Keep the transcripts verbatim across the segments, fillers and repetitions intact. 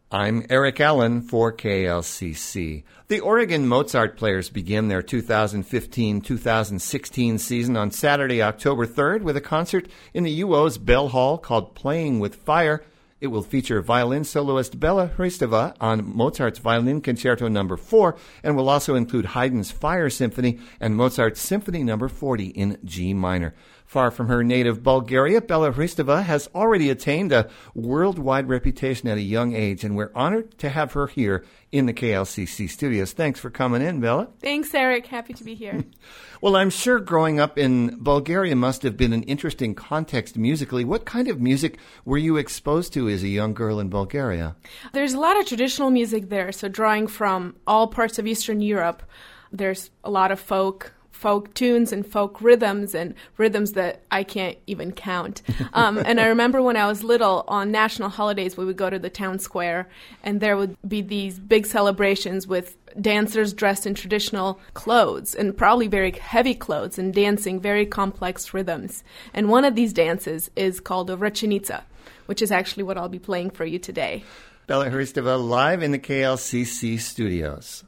I'm Eric Allen for K L C C. The Oregon Mozart Players begin their two thousand fifteen two thousand sixteen season on Saturday, October third, with a concert in the U O's Bell Hall called Playing with Fire. It will feature violin soloist Bela Hristova on Mozart's Violin Concerto number four, and will also include Haydn's Fire Symphony and Mozart's Symphony number forty in G minor. Far from her native Bulgaria, Bela Hristova has already attained a worldwide reputation at a young age, and we're honored to have her here in the K L C C studios. Thanks for coming in, Bela. Thanks, Eric. Happy to be here. Well, I'm sure growing up in Bulgaria must have been an interesting context musically. What kind of music were you exposed to as a young girl in Bulgaria? There's a lot of traditional music there, so drawing from all parts of Eastern Europe, there's a lot of folk folk tunes and folk rhythms and rhythms that I can't even count. Um, and I remember when I was little, on national holidays, we would go to the town square, and there would be these big celebrations with dancers dressed in traditional clothes, and probably very heavy clothes, and dancing very complex rhythms. And one of these dances is called a Vrečenica, which is actually what I'll be playing for you today. Bela Hristova live in the K L C C studios.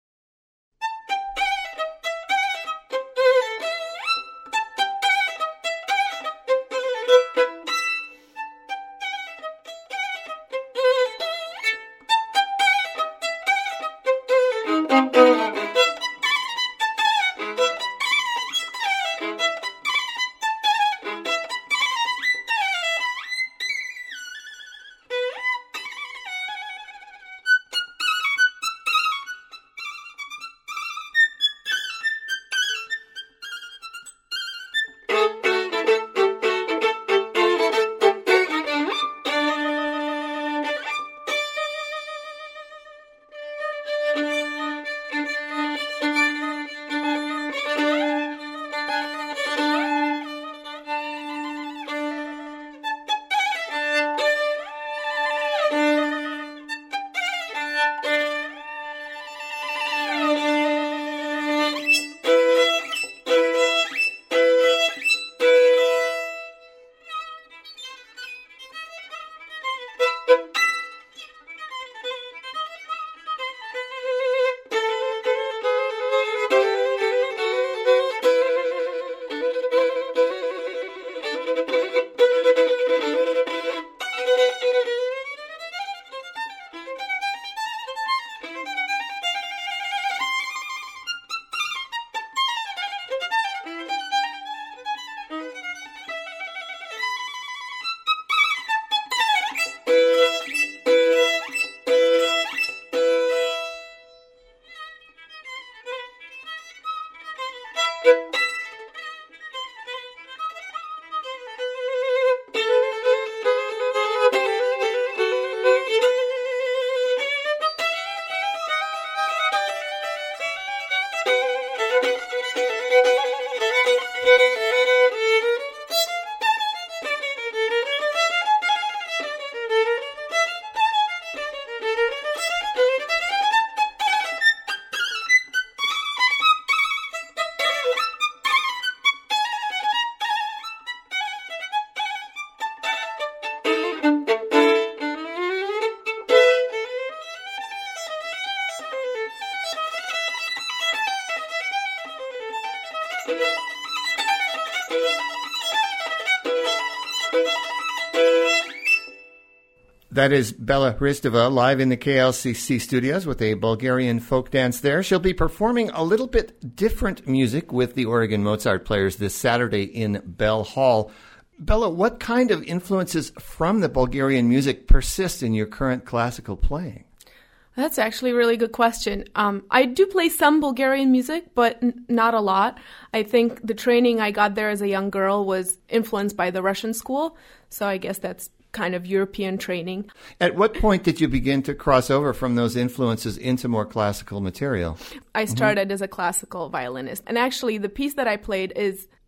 That is Bela Hristova live in the K L C C studios with a Bulgarian folk dance there. She'll be performing a little bit different music with the Oregon Mozart Players this Saturday in Bell Hall. Bela, what kind of influences from the Bulgarian music persist in your current classical playing? That's actually a really good question. Um, I do play some Bulgarian music, but n- not a lot. I think the training I got there as a young girl was influenced by the Russian school, so I guess that's kind of European training. At what point did you begin to cross over from those influences into more classical material? I started mm-hmm. as a classical violinist, and actually the piece that I played is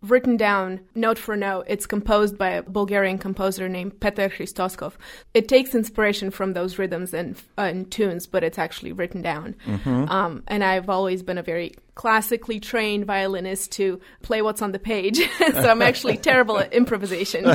written down note for note. It's composed by a Bulgarian composer named Petar Hristoskov. It takes inspiration from those rhythms and, uh, and tunes, but it's actually written down. Mm-hmm. Um, and I've always been a very classically trained violinist to play what's on the page. So I'm actually terrible at improvisation.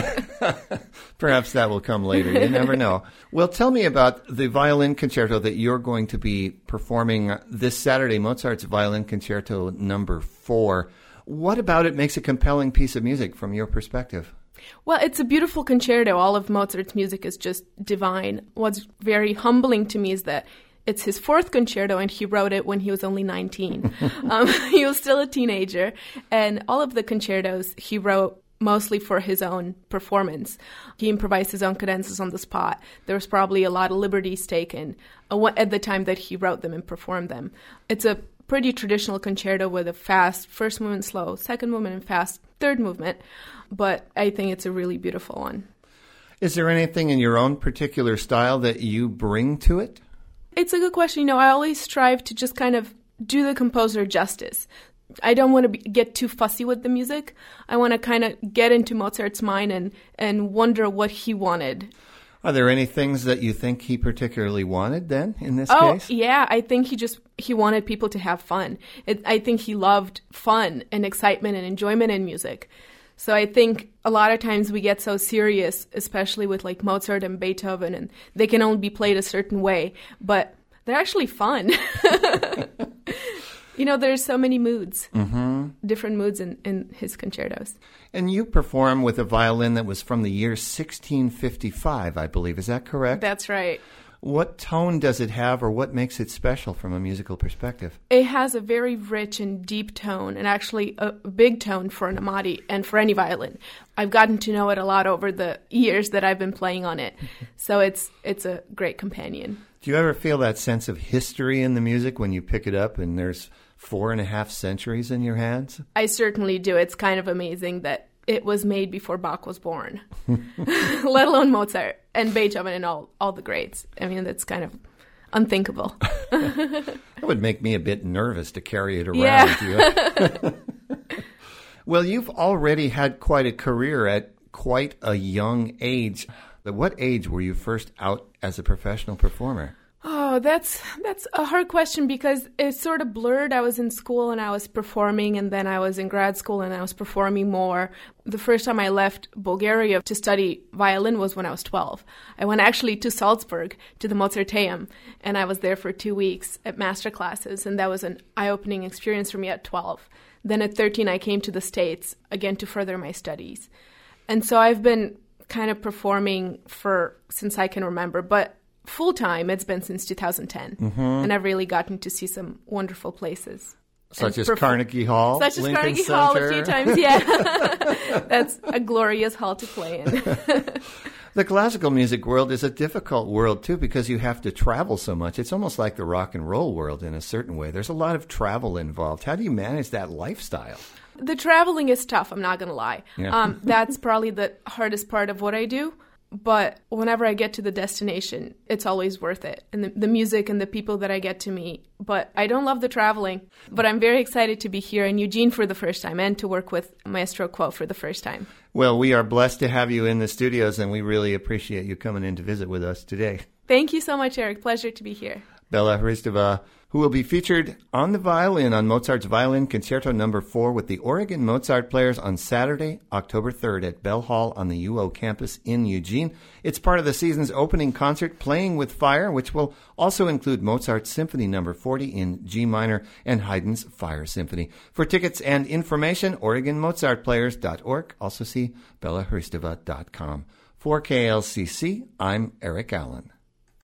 Perhaps that will come later. You never know. Well, tell me about the violin concerto that you're going to be performing this Saturday, Mozart's Violin Concerto number four. What about it makes a compelling piece of music from your perspective? Well, it's a beautiful concerto. All of Mozart's music is just divine. What's very humbling to me is that it's his fourth concerto, and he wrote it when he was only nineteen. um, he was still a teenager, and all of the concertos he wrote mostly for his own performance. He improvised his own cadences on the spot. There was probably a lot of liberties taken at the time that he wrote them and performed them. It's a pretty traditional concerto with a fast first movement, slow second movement, and fast third movement, but I think it's a really beautiful one. Is there anything in your own particular style that you bring to it? It's a good question. You know, I always strive to just kind of do the composer justice. I don't want to be, get too fussy with the music. I want to kind of get into Mozart's mind and, and wonder what he wanted. Are there any things that you think he particularly wanted then in this oh, case? Oh, yeah. I think he just, he wanted people to have fun. It, I think he loved fun and excitement and enjoyment in music. So I think a lot of times we get so serious, especially with like Mozart and Beethoven, and they can only be played a certain way, but they're actually fun. You know, there's so many moods, mm-hmm. different moods in, in his concertos. And you perform with a violin that was from the year sixteen fifty-five, I believe. Is that correct? That's right. What tone does it have, or what makes it special from a musical perspective? It has a very rich and deep tone, and actually a big tone for an Amati and for any violin. I've gotten to know it a lot over the years that I've been playing on it, so it's it's a great companion. Do you ever feel that sense of history in the music when you pick it up and there's four and a half centuries in your hands? I certainly do. It's kind of amazing that it was made before Bach was born, let alone Mozart and Beethoven and all, all the greats. I mean, that's kind of unthinkable. That would make me a bit nervous to carry it around. Yeah. Well, you've already had quite a career at quite a young age. At what age were you first out as a professional performer? Oh, that's that's a hard question because it's sort of blurred. I was in school and I was performing, and then I was in grad school and I was performing more. The first time I left Bulgaria to study violin was when I was twelve. I went actually to Salzburg, to the Mozarteum, and I was there for two weeks at master classes, and that was an eye-opening experience for me at twelve. Then at thirteen, I came to the States, again to further my studies. And so I've been kind of performing for since I can remember, but full-time, it's been since two thousand ten, mm-hmm. and I've really gotten to see some wonderful places. Such as perf- Carnegie Hall, Such as Lincoln Carnegie Center. Hall a few times, yeah. That's a glorious hall to play in. The classical music world is a difficult world, too, because you have to travel so much. It's almost like the rock and roll world in a certain way. There's a lot of travel involved. How do you manage that lifestyle? The traveling is tough, I'm not going to lie. Yeah. Um, that's probably the hardest part of what I do. But whenever I get to the destination, it's always worth it. And the, the music and the people that I get to meet. But I don't love the traveling. But I'm very excited to be here in Eugene for the first time and to work with Maestro Quo for the first time. Well, we are blessed to have you in the studios, and we really appreciate you coming in to visit with us today. Thank you so much, Eric. Pleasure to be here. Bela Hristova, who will be featured on the violin on Mozart's Violin Concerto number four with the Oregon Mozart Players on Saturday, October third at Bell Hall on the U O campus in Eugene. It's part of the season's opening concert, Playing with Fire, which will also include Mozart's Symphony number forty in G minor and Haydn's Fire Symphony. For tickets and information, Oregon Mozart Players dot org. Also see Bela Hristova dot com. For K L C C, I'm Eric Allen.